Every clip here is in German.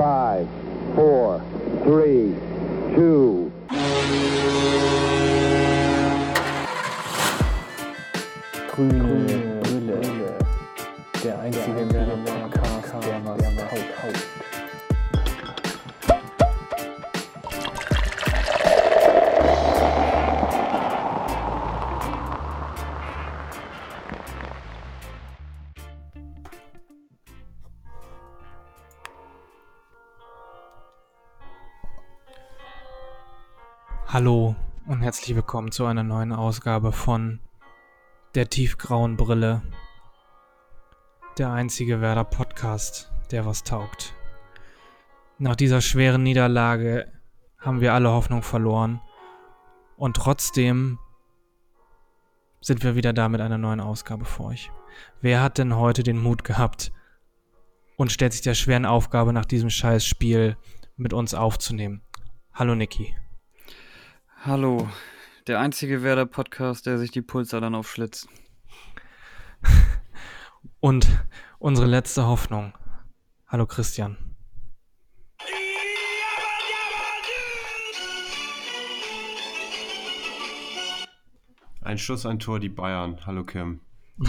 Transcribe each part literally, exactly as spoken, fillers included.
Five, four, three, two. Grüne Brille. Der einzige Podcast, der was taugt. Hallo und herzlich willkommen zu einer neuen Ausgabe von der tiefgrauen Brille. Der einzige Werder Podcast, der was taugt. Nach dieser schweren Niederlage haben wir alle Hoffnung verloren und trotzdem sind wir wieder da mit einer neuen Ausgabe für euch. Wer hat denn heute den Mut gehabt und stellt sich der schweren Aufgabe nach diesem Scheißspiel mit uns aufzunehmen? Hallo Niki. Hallo, der einzige Werder-Podcast, der sich die Pulsadern aufschlitzt. Und unsere letzte Hoffnung. Hallo Christian. Ein Schuss, ein Tor, die Bayern. Hallo Kim.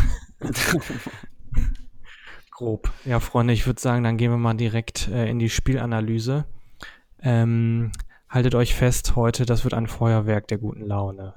Grob. Ja, Freunde, ich würde sagen, dann gehen wir mal direkt äh, in die Spielanalyse. Ähm... Haltet euch fest, heute, das wird ein Feuerwerk der guten Laune.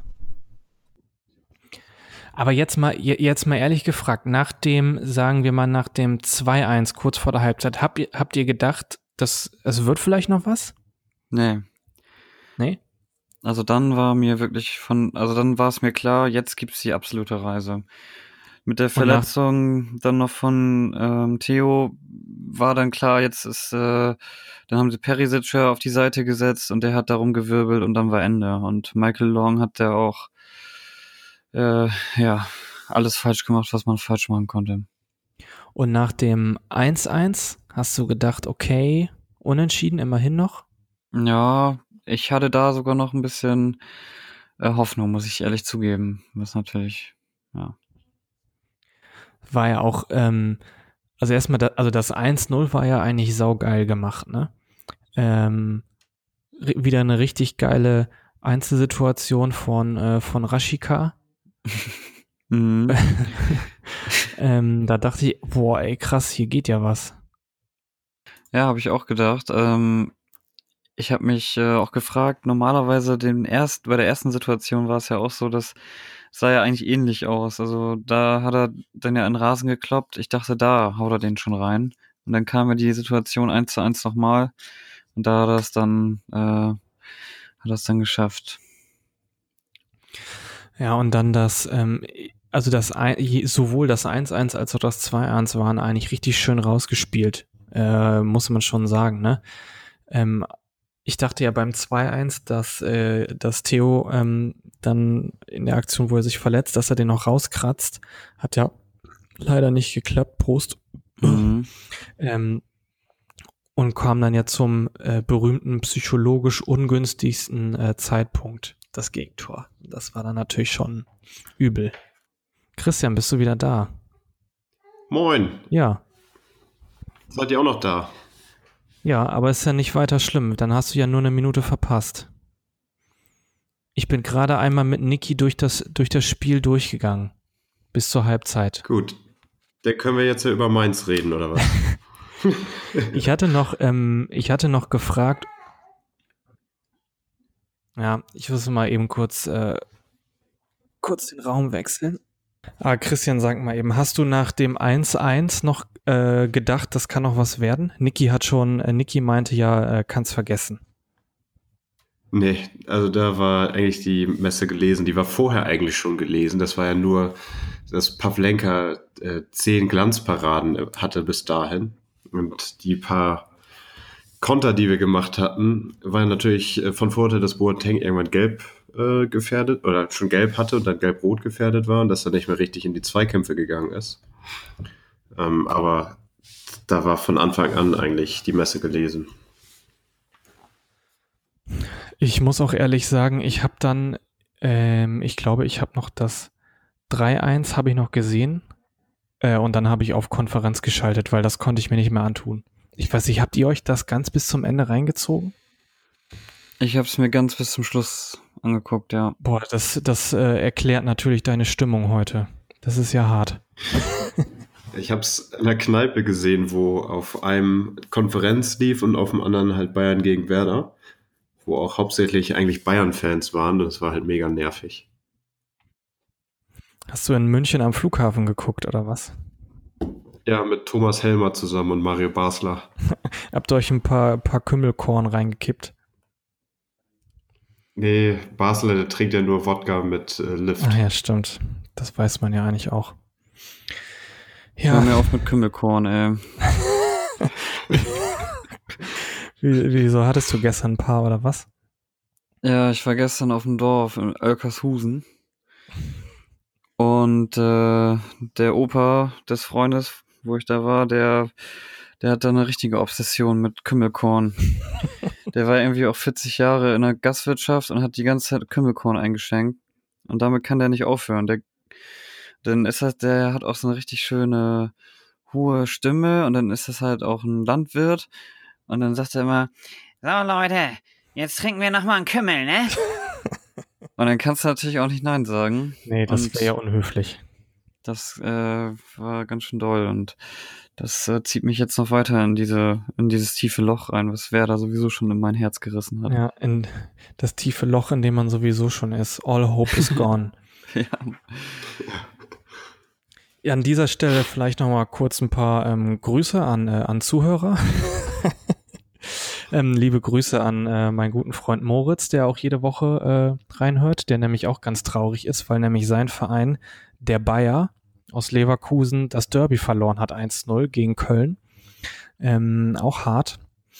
Aber jetzt mal, jetzt mal ehrlich gefragt, nach dem, sagen wir mal, nach dem zwei eins kurz vor der Halbzeit, habt ihr, habt ihr gedacht, dass es wird vielleicht noch was? Nee. Nee? Also dann war mir wirklich von, also dann war es mir klar, jetzt gibt's die absolute Reise. Mit der Verletzung dann noch von ähm, Theo war dann klar, jetzt ist, äh, dann haben sie Perisic auf die Seite gesetzt und der hat darum gewirbelt und dann war Ende. Und Michael Long hat der auch, äh, ja, alles falsch gemacht, was man falsch machen konnte. Und nach dem eins eins hast du gedacht, okay, unentschieden immerhin noch? Ja, ich hatte da sogar noch ein bisschen äh, Hoffnung, muss ich ehrlich zugeben. Was natürlich, ja. War ja auch, ähm, also erstmal, da, also das eins null war ja eigentlich saugeil gemacht, ne? Ähm, r- wieder eine richtig geile Einzelsituation von, äh, von Rashica. Mhm. ähm, da dachte ich, boah, ey, krass, hier geht ja was. Ja, habe ich auch gedacht. Ähm, ich habe mich äh, auch gefragt, normalerweise den erst, bei der ersten Situation war es ja auch so, dass sah ja eigentlich ähnlich aus. Also da hat er dann ja in den Rasen gekloppt. Ich dachte, da haut er den schon rein. Und dann kam ja die Situation eins zu eins nochmal. Und da hat er es dann, äh, hat er es dann geschafft. Ja, und dann das, ähm, also das ein, sowohl das eins eins als auch das zwei eins waren eigentlich richtig schön rausgespielt, äh, muss man schon sagen, ne? Ähm, ich dachte ja beim zwei eins, dass, äh, dass Theo ähm, dann in der Aktion, wo er sich verletzt, dass er den noch rauskratzt. Hat ja leider nicht geklappt, Prost. Mhm. Ähm, und kam dann ja zum äh, berühmten psychologisch ungünstigsten äh, Zeitpunkt, das Gegentor. Das war dann natürlich schon übel. Christian, bist du wieder da? Moin. Ja. Seid ihr auch noch da? Ja, aber ist ja nicht weiter schlimm. Dann hast du ja nur eine Minute verpasst. Ich bin gerade einmal mit Niki durch das, durch das Spiel durchgegangen. Bis zur Halbzeit. Gut. Dann können wir jetzt ja über Mainz reden, oder was? Ich hatte noch, ähm, ich hatte noch gefragt. Ja, ich muss mal eben kurz, äh, kurz den Raum wechseln. Ah, Christian, sag mal eben, hast du nach dem eins eins noch äh, gedacht, das kann noch was werden? Niki hat schon, äh, Niki meinte ja, äh, kann's vergessen. Nee, also da war eigentlich die Messe gelesen. Die war vorher eigentlich schon gelesen. Das war ja nur, dass Pavlenka äh, zehn Glanzparaden hatte bis dahin. Und die paar Konter, die wir gemacht hatten, waren natürlich äh, von Vorteil, dass Boateng irgendwann gelb äh, gefährdet oder schon gelb hatte und dann gelb-rot gefährdet war und dass er nicht mehr richtig in die Zweikämpfe gegangen ist. Ähm, aber da war von Anfang an eigentlich die Messe gelesen. Ich muss auch ehrlich sagen, ich habe dann, ähm, ich glaube, ich habe noch das drei eins habe ich noch gesehen äh, und dann habe ich auf Konferenz geschaltet, weil das konnte ich mir nicht mehr antun. ich weiß nicht, habt ihr euch das ganz bis zum Ende reingezogen? Ich habe es mir ganz bis zum Schluss angeguckt, ja. Boah, das, das äh, erklärt natürlich deine Stimmung heute. Das ist ja hart. Ich habe es in der Kneipe gesehen, wo auf einem Konferenz lief und auf dem anderen halt Bayern gegen Werder, wo auch hauptsächlich eigentlich Bayern-Fans waren. Das war halt mega nervig. Hast du in München am Flughafen geguckt, oder was? Ja, mit Thomas Helmer zusammen und Mario Basler. Habt ihr euch ein paar, paar Kümmelkorn reingekippt? Nee, Basler, der trinkt ja nur Wodka mit äh, Lift. Ah ja, stimmt. Das weiß man ja eigentlich auch. Hör mir Ja, auf mit Kümmelkorn, ey. wie, wieso hattest du gestern ein paar, oder was? Ja, ich war gestern auf dem Dorf in Oelkershusen. Und äh, der Opa des Freundes, wo ich da war, der, der hat da eine richtige Obsession mit Kümmelkorn. Der war irgendwie auch vierzig Jahre in der Gastwirtschaft und hat die ganze Zeit Kümmelkorn eingeschenkt. Und damit kann der nicht aufhören. Der, dann ist das, der hat auch so eine richtig schöne, hohe Stimme und dann ist das halt auch ein Landwirt. Und dann sagt er immer, so Leute, jetzt trinken wir nochmal einen Kümmel, ne? Und dann kannst du natürlich auch nicht Nein sagen. Nee, das Und wäre ja unhöflich. das äh, war ganz schön doll und das äh, zieht mich jetzt noch weiter in diese in dieses tiefe Loch rein, was Werder sowieso schon in mein Herz gerissen hat. Ja, in das tiefe Loch, in dem man sowieso schon ist. All hope is gone. Ja. Ja, an dieser Stelle vielleicht noch mal kurz ein paar ähm, Grüße an, äh, an Zuhörer. ähm, liebe Grüße an äh, meinen guten Freund Moritz, der auch jede Woche äh, reinhört, der nämlich auch ganz traurig ist, weil nämlich sein Verein, der Bayer aus Leverkusen, das Derby verloren hat, eins null gegen Köln. Ähm, auch hart.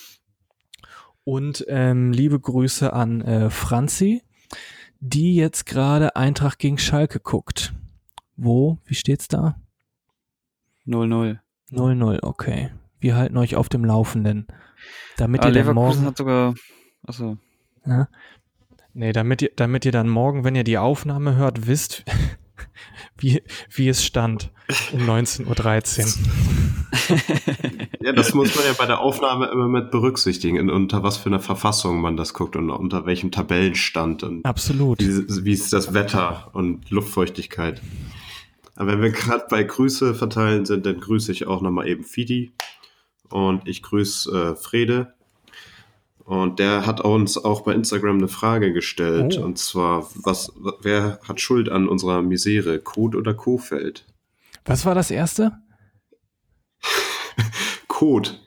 Und ähm, liebe Grüße an äh, Franzi, die jetzt gerade Eintracht gegen Schalke guckt. Wo? Wie steht's da? null null. null null, okay. Wir halten euch auf dem Laufenden. Damit Ah, ihr dann Leverkusen morgen... hat sogar, achso, Ja? Nee, damit ihr, damit ihr dann morgen, wenn ihr die Aufnahme hört, wisst, wie, wie es stand um neunzehn Uhr dreizehn. Ja, das muss man ja bei der Aufnahme immer mit berücksichtigen, in, unter was für einer Verfassung man das guckt und unter welchem Tabellenstand und Absolut. wie, wie ist das Wetter und Luftfeuchtigkeit. Aber wenn wir gerade bei Grüße verteilen sind, dann grüße ich auch nochmal eben Fidi und ich grüße äh, Frede. Und der hat uns auch bei Instagram eine Frage gestellt. Oh. Und zwar, was, wer hat Schuld an unserer Misere? Kot oder Kofeld? Was war das erste? Kot.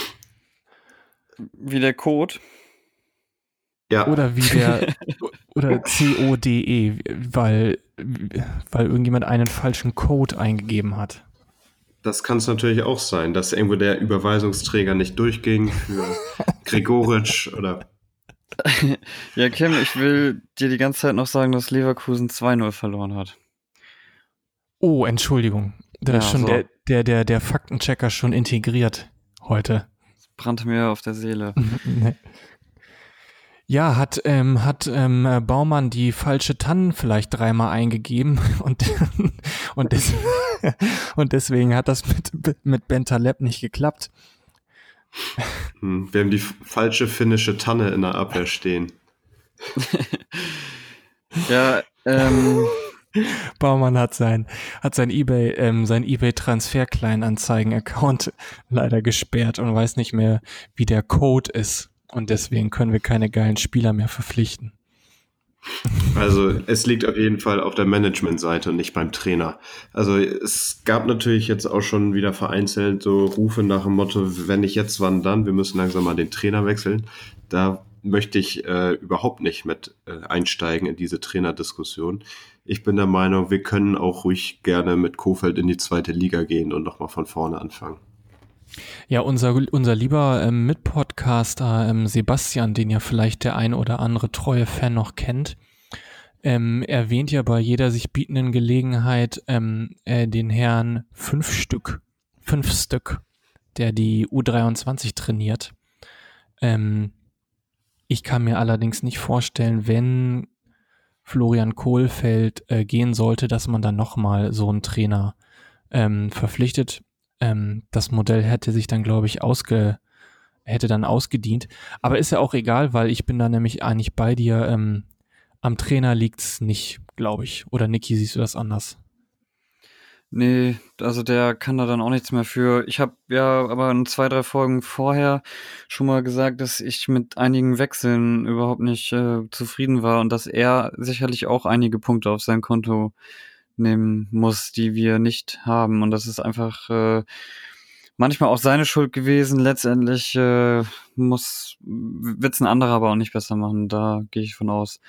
wie der Code. Ja. Oder wie der, oder C O D E, weil, weil irgendjemand einen falschen Code eingegeben hat. Das kann es natürlich auch sein, dass irgendwo der Überweisungsträger nicht durchging für Gregoritsch oder... Ja, Kim, ich will dir die ganze Zeit noch sagen, dass Leverkusen zwei null verloren hat. Oh, Entschuldigung. Da Ja, ist schon so. der, der, der, der Faktenchecker schon integriert heute. Das brannte mir auf der Seele. Nee. Ja, hat, ähm, hat ähm, Baumann die falsche Tannen vielleicht dreimal eingegeben und, und, des, und deswegen hat das mit, mit Bentaleb nicht geklappt. Hm, wir haben die f- falsche finnische Tanne in der Abwehr stehen. Ja, ähm, Baumann hat sein, hat sein eBay, ähm, sein eBay Transfer Kleinanzeigen-Account leider gesperrt und weiß nicht mehr, wie der Code ist. Und deswegen können wir keine geilen Spieler mehr verpflichten. Also es liegt auf jeden Fall auf der Managementseite und nicht beim Trainer. Also es gab natürlich jetzt auch schon wieder vereinzelt so Rufe nach dem Motto, wenn nicht jetzt, wann dann? Wir müssen langsam mal den Trainer wechseln. Da möchte ich äh, überhaupt nicht mit äh, einsteigen in diese Trainerdiskussion. Ich bin der Meinung, wir können auch ruhig gerne mit Kofeld in die zweite Liga gehen und nochmal von vorne anfangen. Ja, unser, unser lieber ähm, Mitpodcaster ähm, Sebastian, den ja vielleicht der ein oder andere treue Fan noch kennt, ähm, erwähnt ja bei jeder sich bietenden Gelegenheit ähm, äh, den Herrn fünf Stück, fünf Stück, der die U dreiundzwanzig trainiert. Ähm, ich kann mir allerdings nicht vorstellen, wenn Florian Kohlfeld äh, gehen sollte, dass man dann nochmal so einen Trainer ähm, verpflichtet. Ähm, das Modell hätte sich dann, glaube ich, ausge, hätte dann ausgedient. Aber ist ja auch egal, weil ich bin da nämlich eigentlich bei dir. Ähm, am Trainer liegt's nicht, glaube ich. Oder Niki, siehst du das anders? Nee, also der kann da dann auch nichts mehr für. Ich habe ja aber in zwei, drei Folgen vorher schon mal gesagt, dass ich mit einigen Wechseln überhaupt nicht äh, zufrieden war und dass er sicherlich auch einige Punkte auf sein Konto nehmen muss, die wir nicht haben. Und das ist einfach äh, manchmal auch seine Schuld gewesen. Letztendlich äh, muss wird's ein anderer aber auch nicht besser machen. Da gehe ich von aus.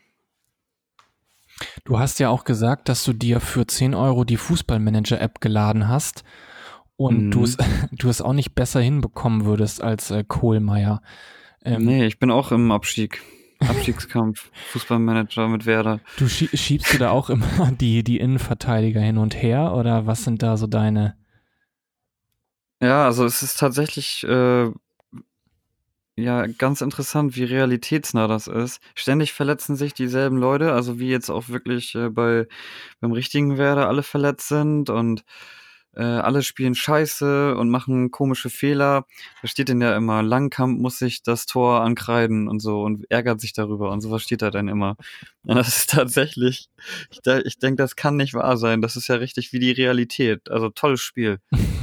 Du hast ja auch gesagt, dass du dir für zehn Euro die Fußballmanager-App geladen hast und Mhm. du es du es auch nicht besser hinbekommen würdest als äh, Kohlmeier. Ähm, Nee, ich bin auch im Abstieg. Abstiegskampf. Fußballmanager mit Werder. Du schie- schiebst du da auch immer die, die Innenverteidiger hin und her oder was sind da so deine? Ja, also es ist tatsächlich äh, ja ganz interessant, wie realitätsnah das ist. Ständig verletzen sich dieselben Leute, also wie jetzt auch wirklich äh, bei beim richtigen Werder alle verletzt sind und äh, alle spielen scheiße und machen komische Fehler. Da steht denn ja immer, Langkamp muss sich das Tor ankreiden und so und ärgert sich darüber und sowas steht da dann immer. Und das ist tatsächlich, ich, de- ich denke, das kann nicht wahr sein. Das ist ja richtig wie die Realität. Also tolles Spiel.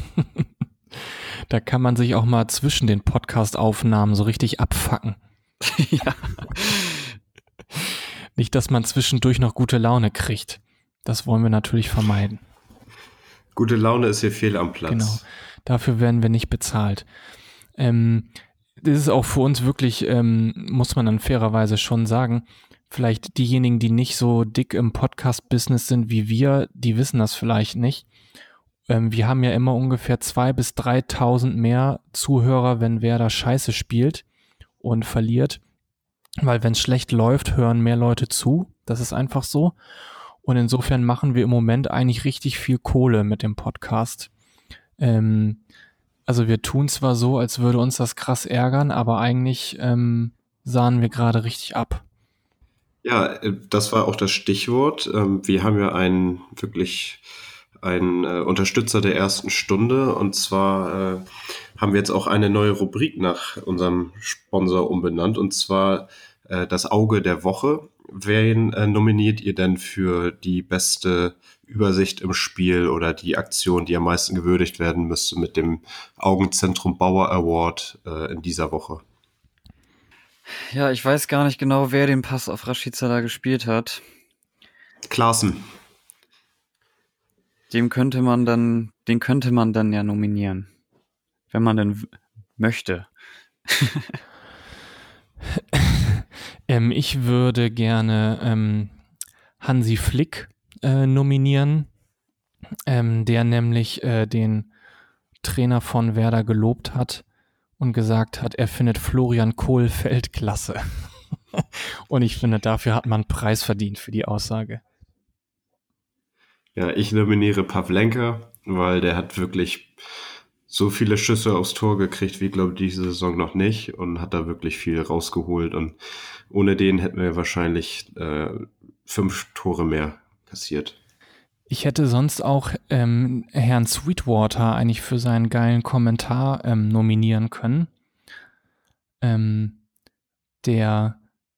Da kann man sich auch mal zwischen den Podcast-Aufnahmen so richtig abfacken. Ja. Nicht, dass man zwischendurch noch gute Laune kriegt. Das wollen wir natürlich vermeiden. Gute Laune ist hier fehl am Platz. Genau. Dafür werden wir nicht bezahlt. Ähm, das ist auch für uns wirklich, ähm, muss man dann fairerweise schon sagen, vielleicht diejenigen, die nicht so dick im Podcast-Business sind wie wir, die wissen das vielleicht nicht. Ähm, wir haben ja immer ungefähr zweitausend bis dreitausend mehr Zuhörer, wenn Werder Scheiße spielt und verliert. Weil wenn es schlecht läuft, hören mehr Leute zu. Das ist einfach so. Und insofern machen wir im Moment eigentlich richtig viel Kohle mit dem Podcast. Ähm, also wir tun zwar so, als würde uns das krass ärgern, aber eigentlich ähm, sahnen wir gerade richtig ab. Ja, äh, das war auch das Stichwort. Ähm, Wir haben ja einen wirklich einen äh, Unterstützer der ersten Stunde und zwar äh, haben wir jetzt auch eine neue Rubrik nach unserem Sponsor umbenannt und zwar äh, das Auge der Woche. Wen äh, nominiert ihr denn für die beste Übersicht im Spiel oder die Aktion, die am meisten gewürdigt werden müsste mit dem Augenzentrum Bauer Award äh, in dieser Woche? Ja, ich weiß gar nicht genau, wer den Pass auf Rashica da gespielt hat. Klaassen. Dem könnte man dann, den könnte man dann ja nominieren. Wenn man denn w- möchte. Ähm, ich würde gerne ähm, Hansi Flick äh, nominieren, ähm, der nämlich äh, den Trainer von Werder gelobt hat und gesagt hat, er findet Florian Kohlfeld klasse. Und ich finde, dafür hat man einen Preis verdient für die Aussage. Ja, ich nominiere Pavlenka, weil der hat wirklich so viele Schüsse aufs Tor gekriegt, wie glaube ich diese Saison noch nicht und hat da wirklich viel rausgeholt und ohne den hätten wir wahrscheinlich äh, fünf Tore mehr kassiert. Ich hätte sonst auch ähm, Herrn Sweetwater eigentlich für seinen geilen Kommentar ähm, nominieren können. Ähm, der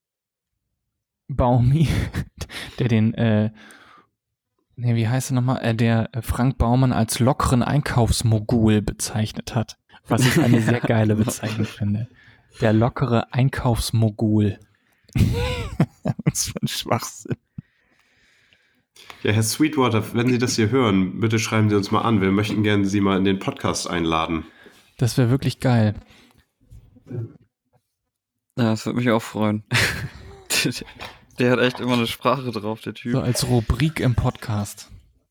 Baumi, der den, äh, nee, wie heißt er nochmal, äh, der Frank Baumann als lockeren Einkaufsmogul bezeichnet hat. Was ich eine sehr geile Bezeichnung finde. Der lockere Einkaufsmogul. Was für ein Schwachsinn. Ja, Herr Sweetwater, wenn Sie das hier hören, bitte schreiben Sie uns mal an. Wir möchten gerne Sie mal in den Podcast einladen. Das wäre wirklich geil. Ja, das würde mich auch freuen. Der hat echt immer eine Sprache drauf, der Typ. So als Rubrik im Podcast.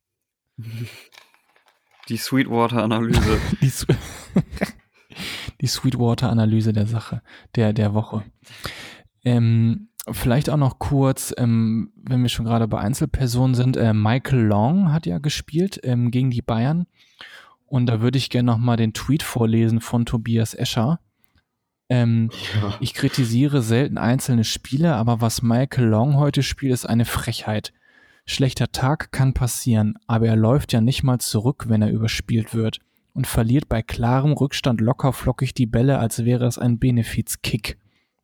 Die Sweetwater-Analyse. Die, Swe- die Sweetwater-Analyse der Sache, der, der Woche. Ähm, vielleicht auch noch kurz, ähm, wenn wir schon gerade bei Einzelpersonen sind, äh, Michael Long hat ja gespielt ähm, gegen die Bayern und da würde ich gerne nochmal den Tweet vorlesen von Tobias Escher. Ähm, Ja. Ich kritisiere selten einzelne Spiele, aber was Michael Long heute spielt, ist eine Frechheit. Schlechter Tag kann passieren, aber er läuft ja nicht mal zurück, wenn er überspielt wird. und verliert bei klarem Rückstand locker flockig die Bälle, als wäre es ein Benefiz-Kick.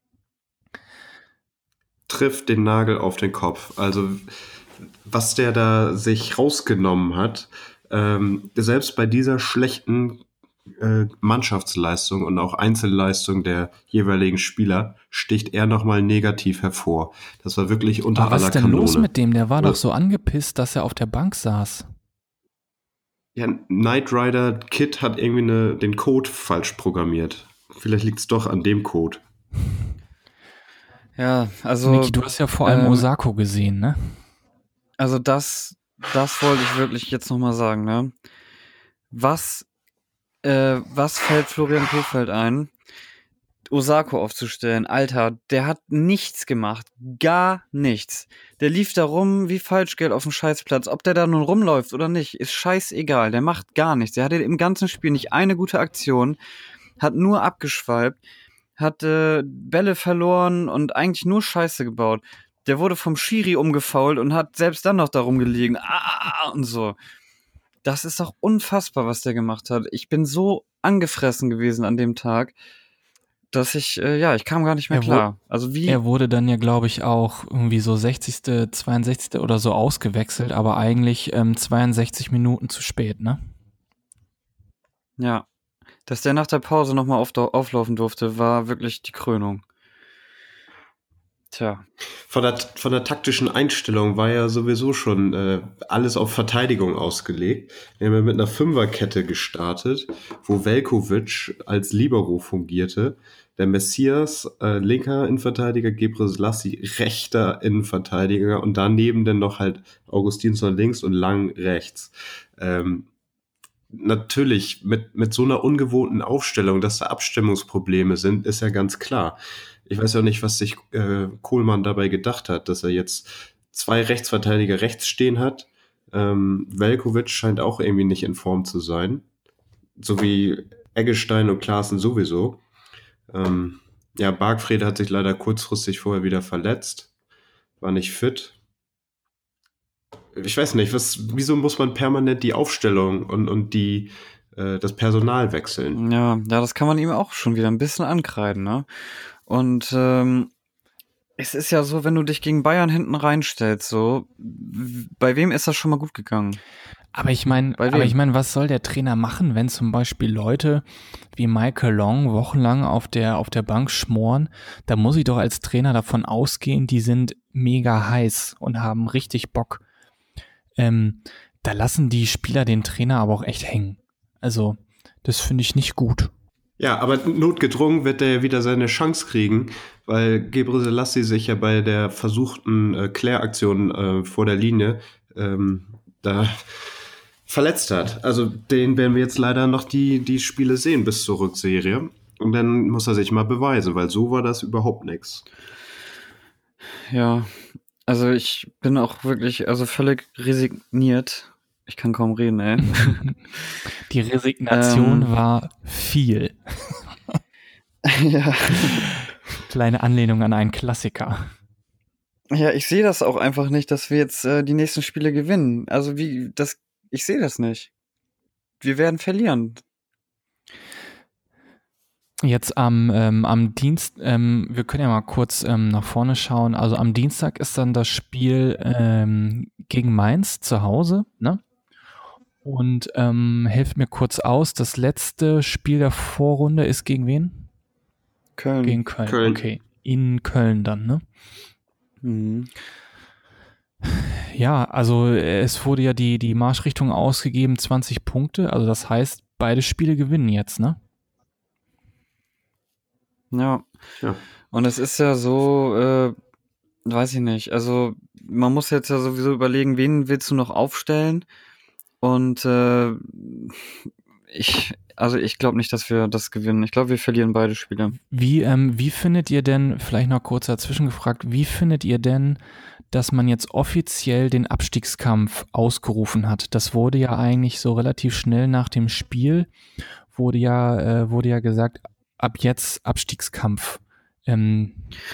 Trifft den Nagel auf den Kopf. Also was der da sich rausgenommen hat, ähm, selbst bei dieser schlechten äh, Mannschaftsleistung und auch Einzelleistung der jeweiligen Spieler sticht er nochmal negativ hervor. Das war wirklich unter Aber was aller ist denn Kanone. los mit dem? Der war Ja. doch so angepisst, dass er auf der Bank saß. Ja, Knight Rider Kid hat irgendwie eine, den Code falsch programmiert. Vielleicht liegt es doch an dem Code. Ja, also, Niki, du hast ja vor allem ähm, Osako gesehen, ne? also das, das wollte ich wirklich jetzt nochmal sagen, ne? Was, äh, was fällt Florian Kohfeldt ein, Osako aufzustellen? Alter, der hat nichts gemacht. Gar nichts. Der lief da rum wie Falschgeld auf dem Scheißplatz. Ob der da nun rumläuft oder nicht, ist scheißegal. Der macht gar nichts. Der hatte im ganzen Spiel nicht eine gute Aktion, hat nur abgeschwalbt, hat äh, Bälle verloren und eigentlich nur Scheiße gebaut. Der wurde vom Schiri umgefoult und hat selbst dann noch darum gelegen. Ah, und so. Das ist doch unfassbar, was der gemacht hat. Ich bin so angefressen gewesen an dem Tag, dass ich, äh, ja, ich kam gar nicht mehr Er wo- klar. Also wie, Er wurde dann ja, glaube ich, auch irgendwie so sechzigste, zweiundsechzigste oder so ausgewechselt, aber eigentlich ähm, zweiundsechzig Minuten zu spät, ne? ja, dass der nach der Pause nochmal auf, auflaufen durfte, war wirklich die Krönung. Tja, Von der, von der taktischen Einstellung war ja sowieso schon äh, alles auf Verteidigung ausgelegt. Wir haben ja mit einer Fünferkette gestartet, wo Veljkovic als Libero fungierte, der Messias äh, linker Innenverteidiger, Gebrselassie rechter Innenverteidiger und daneben dann noch halt Augustinsson links und Lang rechts. Ähm, natürlich, mit, mit so einer ungewohnten Aufstellung, dass da Abstimmungsprobleme sind, ist ja ganz klar. Ich weiß ja nicht, was sich äh, Kohlmann dabei gedacht hat, dass er jetzt zwei Rechtsverteidiger rechts stehen hat. Ähm, Veljkovic scheint auch irgendwie nicht in Form zu sein. So wie Eggestein und Klaassen sowieso. Ähm, ja, Bargfrede hat sich leider kurzfristig vorher wieder verletzt. War nicht fit. Ich weiß nicht, was, wieso muss man permanent die Aufstellung und, und die, äh, das Personal wechseln? ja, ja, das kann man ihm auch schon wieder ein bisschen ankreiden, ne? Und ähm, es ist ja so, wenn du dich gegen Bayern hinten reinstellst, so, w- bei wem ist das schon mal gut gegangen? Aber ich meine, Bei aber wem? ich meine, was soll der Trainer machen, wenn zum Beispiel Leute wie Michael Long wochenlang auf der, auf der Bank schmoren? Da muss ich doch als Trainer davon ausgehen, die sind mega heiß und haben richtig Bock. Ähm, da lassen die Spieler den Trainer aber auch echt hängen. Also, das finde ich nicht gut. Ja, aber notgedrungen wird er ja wieder seine Chance kriegen, weil Gebrselassie sich ja bei der versuchten äh, Kläraktion äh, vor der Linie ähm, da verletzt hat. Also den werden wir jetzt leider noch die, die Spiele sehen bis zur Rückserie. Und dann muss er sich mal beweisen, weil so war das überhaupt nichts. Ja, also ich bin auch wirklich, also völlig resigniert. Ich kann kaum reden, ey. Die Resignation Ähm. war viel. ja. Kleine Anlehnung an einen Klassiker. Ja, ich sehe das auch einfach nicht, dass wir jetzt äh, die nächsten Spiele gewinnen. Also wie, das, ich sehe das nicht. Wir werden verlieren. Jetzt am, ähm, am Dienst, ähm, wir können ja mal kurz ähm, nach vorne schauen. Also am Dienstag ist dann das Spiel ähm, gegen Mainz zu Hause, ne? Und ähm, helft mir kurz aus, das letzte Spiel der Vorrunde ist gegen wen? Köln. Gegen Köln, Köln. okay. In Köln dann, ne? Mhm. Ja, also äh, es wurde ja die, die Marschrichtung ausgegeben, zwanzig Punkte. Also das heißt, beide Spiele gewinnen jetzt, ne? Ja. Ja. Und es ist ja so, äh, weiß ich nicht, also man muss jetzt ja sowieso überlegen, wen willst du noch aufstellen? Und äh, ich, also ich glaube nicht, dass wir das gewinnen. Ich glaube, wir verlieren beide Spiele. Wie, ähm, wie findet ihr denn, vielleicht noch kurz dazwischen gefragt, wie findet ihr denn, dass man jetzt offiziell den Abstiegskampf ausgerufen hat? Das wurde ja eigentlich so relativ schnell nach dem Spiel, wurde ja, äh, wurde ja gesagt, ab jetzt Abstiegskampf. Ähm,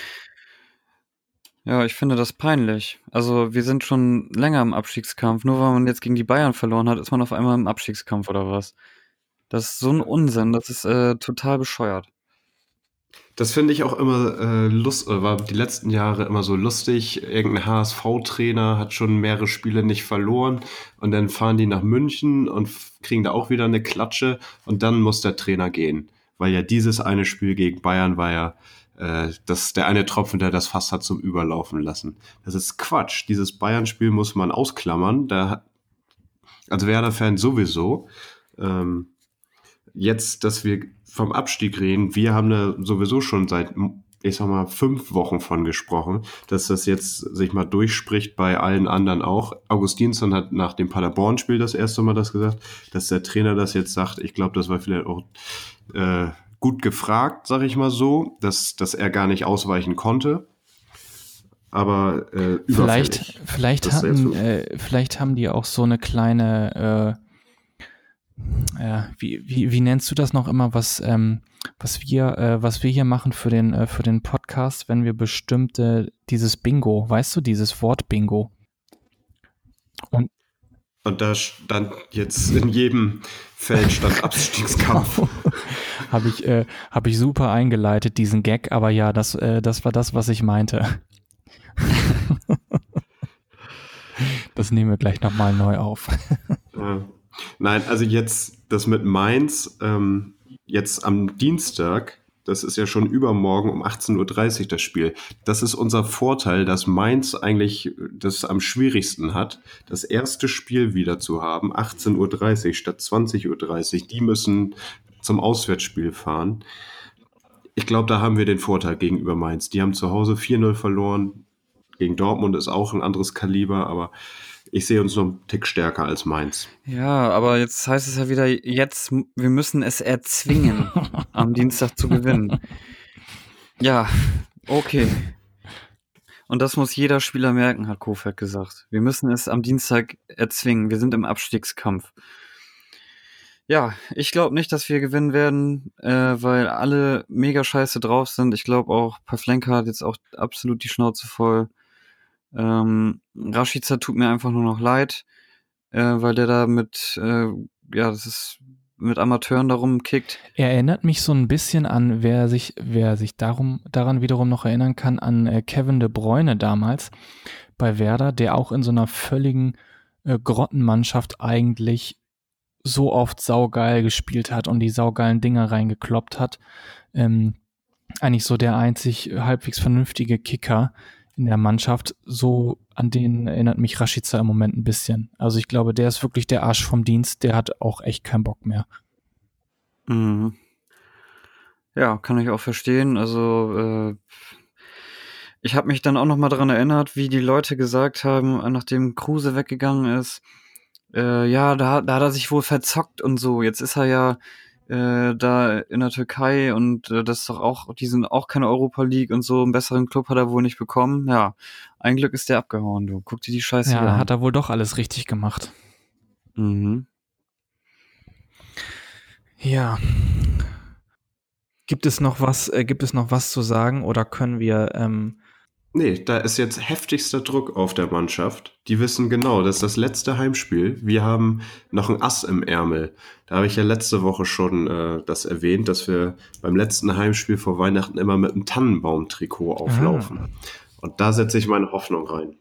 Ja, ich finde das peinlich. Also wir sind schon länger im Abstiegskampf. Nur weil man jetzt gegen die Bayern verloren hat, ist man auf einmal im Abstiegskampf oder was? Das ist so ein Unsinn, das ist äh, total bescheuert. Das finde ich auch immer äh, lust, äh, war die letzten Jahre immer so lustig. Irgendein H S V-Trainer hat schon mehrere Spiele nicht verloren und dann fahren die nach München und f- kriegen da auch wieder eine Klatsche und dann muss der Trainer gehen. Weil ja dieses eine Spiel gegen Bayern war ja äh, das, der eine Tropfen, der das Fass hat zum Überlaufen lassen. Das ist Quatsch. Dieses Bayern-Spiel muss man ausklammern. Da, hat- als Werder-Fan sowieso. Ähm, Jetzt, dass wir vom Abstieg reden, wir haben da sowieso schon seit, ich sag mal, fünf Wochen von gesprochen, dass das jetzt sich mal durchspricht bei allen anderen auch. Augustinsson hat nach dem Paderborn-Spiel das erste Mal das gesagt, dass der Trainer das jetzt sagt. Ich glaube, das war vielleicht auch äh, gut gefragt, sag ich mal so, dass, dass er gar nicht ausweichen konnte. Aber äh, Vielleicht, überfällig. vielleicht, Das ist hatten, jetzt so. äh, vielleicht haben die auch so eine kleine, äh, ja, wie, wie, wie nennst du das noch immer, was, ähm, was wir, äh, was wir hier machen für den, äh, für den Podcast, wenn wir bestimmte, dieses Bingo, weißt du, dieses Wort Bingo. Und Und da stand jetzt in jedem Feld stand Abstiegskampf. habe ich, äh, habe ich super eingeleitet, diesen Gag, aber ja, das, äh, das war das, was ich meinte. Das nehmen wir gleich nochmal neu auf. Ja. Nein, also jetzt das mit Mainz, ähm, jetzt am Dienstag, das ist ja schon übermorgen um achtzehn Uhr dreißig das Spiel. Das ist unser Vorteil, dass Mainz eigentlich das am schwierigsten hat, das erste Spiel wieder zu haben, achtzehn Uhr dreißig statt zwanzig Uhr dreißig. Die müssen zum Auswärtsspiel fahren. Ich glaube, da haben wir den Vorteil gegenüber Mainz. Die haben zu Hause vier null verloren. Gegen Dortmund ist auch ein anderes Kaliber, aber ich sehe uns noch einen Tick stärker als Mainz. Ja, aber jetzt heißt es ja wieder, jetzt, wir müssen es erzwingen, am Dienstag zu gewinnen. Ja, okay. Und das muss jeder Spieler merken, hat Kofeld gesagt. Wir müssen es am Dienstag erzwingen. Wir sind im Abstiegskampf. Ja, ich glaube nicht, dass wir gewinnen werden, äh, weil alle mega scheiße drauf sind. Ich glaube auch, Pavlenka hat jetzt auch absolut die Schnauze voll. Ähm, Rashica tut mir einfach nur noch leid, äh, weil der da mit, äh, ja, das ist mit Amateuren darum kickt. Er erinnert mich so ein bisschen an, wer sich, wer sich darum, daran wiederum noch erinnern kann, an äh, Kevin De Bruyne damals bei Werder, der auch in so einer völligen äh, Grottenmannschaft eigentlich so oft saugeil gespielt hat und die saugeilen Dinger reingekloppt hat. Ähm, eigentlich so der einzig halbwegs vernünftige Kicker in der Mannschaft. So an den erinnert mich Rashica im Moment ein bisschen. Also ich glaube, der ist wirklich der Arsch vom Dienst. Der hat auch echt keinen Bock mehr. Mhm. Ja, kann ich auch verstehen. Also äh, ich habe mich dann auch noch mal daran erinnert, wie die Leute gesagt haben, nachdem Kruse weggegangen ist, äh, ja, da, da hat er sich wohl verzockt und so. Jetzt ist er ja äh, da in der Türkei und äh, das ist doch auch, die sind auch keine Europa League und so, einen besseren Club hat er wohl nicht bekommen. Ja, ein Glück ist der abgehauen, du. Guck dir die Scheiße Ja, an. hat er wohl doch alles richtig gemacht. Mhm. Ja. Gibt es noch was, äh, gibt es noch was zu sagen oder können wir, ähm, Nee, da ist jetzt heftigster Druck auf der Mannschaft. Die wissen genau, das ist das letzte Heimspiel. Wir haben noch ein Ass im Ärmel. Da habe ich ja letzte Woche schon äh, das erwähnt, dass wir beim letzten Heimspiel vor Weihnachten immer mit einem Tannenbaum-Trikot auflaufen. Ah. Und da setze ich meine Hoffnung rein.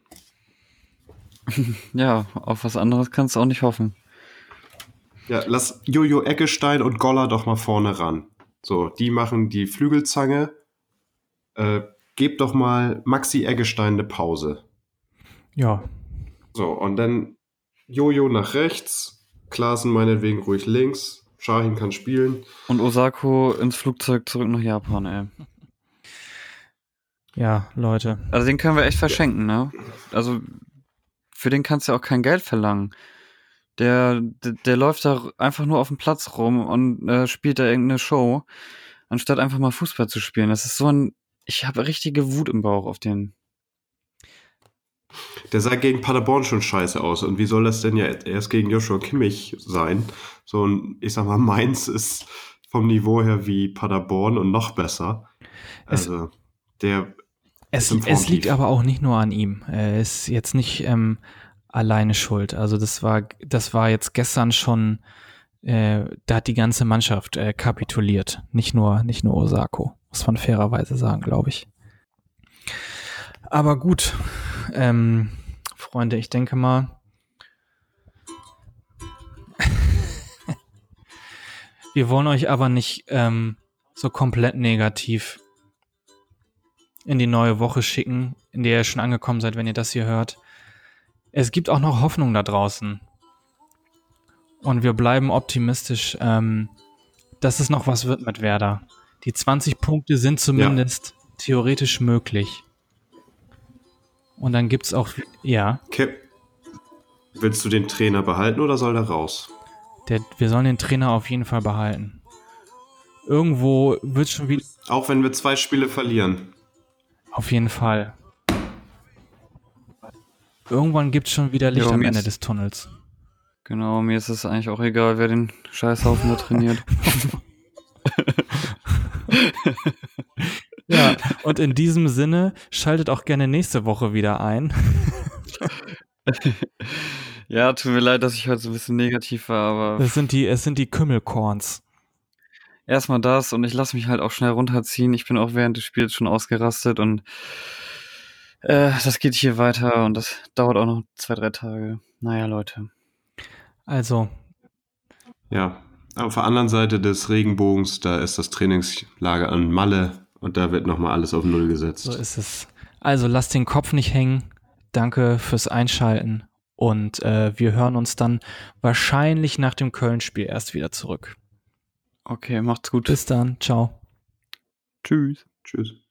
Ja, auf was anderes kannst du auch nicht hoffen. Ja, lass Jojo Eggestein und Goller doch mal vorne ran. So, die machen die Flügelzange. Äh, gebt doch mal Maxi Eggestein eine Pause. ja, So, und dann Jojo nach rechts, Klaassen meinetwegen ruhig links, Shahin kann spielen. Und Osako ins Flugzeug zurück nach Japan, ey. ja, Leute. Also den können wir echt verschenken, ne? Also für den kannst du ja auch kein Geld verlangen. Der, der, der läuft da einfach nur auf dem Platz rum und äh, spielt da irgendeine Show, anstatt einfach mal Fußball zu spielen. Das ist so ein, ich habe richtige Wut im Bauch auf den. Der sah gegen Paderborn schon scheiße aus. Und wie soll das denn ja erst gegen Joshua Kimmich sein? So ein, ich sag mal, Mainz ist vom Niveau her wie Paderborn und noch besser. Es- Also, der Es, ist im es liegt Formtief. aber auch nicht nur an ihm. Er ist jetzt nicht ähm, alleine schuld. Also das war, das war jetzt gestern schon äh, da hat die ganze Mannschaft äh, kapituliert. Nicht nur, nicht nur Osako. Muss man fairerweise sagen, glaube ich. Aber gut, ähm, Freunde, ich denke mal, wir wollen euch aber nicht ähm, so komplett negativ in die neue Woche schicken, in der ihr schon angekommen seid, wenn ihr das hier hört. Es gibt auch noch Hoffnung da draußen. Und wir bleiben optimistisch, ähm, dass es noch was wird mit Werder. Die zwanzig Punkte sind zumindest ja. theoretisch möglich. Und dann gibt's auch, ja. Okay. Willst du den Trainer behalten oder soll er raus? Der, wir sollen den Trainer auf jeden Fall behalten. Irgendwo wird schon wieder... Auch wenn wir zwei Spiele verlieren. Auf jeden Fall. Irgendwann gibt's schon wieder Licht Jo, am mir Ende ist- des Tunnels. Genau, mir ist es eigentlich auch egal, wer den Scheißhaufen da trainiert. Ja, und in diesem Sinne schaltet auch gerne nächste Woche wieder ein. Ja, tut mir leid, dass ich heute so ein bisschen negativ war, aber Es sind die, es sind die Kümmelkorns. erstmal das und ich lasse mich halt auch schnell runterziehen. Ich bin auch während des Spiels schon ausgerastet und äh, das geht hier weiter und das dauert auch noch zwei, drei Tage. Naja, Leute. Also, Ja. Auf der anderen Seite des Regenbogens, da ist das Trainingslager an Malle und da wird nochmal alles auf Null gesetzt. so ist es. Also lasst den Kopf nicht hängen. Danke fürs Einschalten. Und äh, wir hören uns dann wahrscheinlich nach dem Köln-Spiel erst wieder zurück. Okay, macht's gut. Bis dann. Ciao. Tschüss. Tschüss.